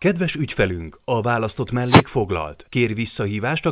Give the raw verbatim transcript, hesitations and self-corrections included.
Kedves ügyfelünk, a választott mellék foglalt. Kér visszahívást a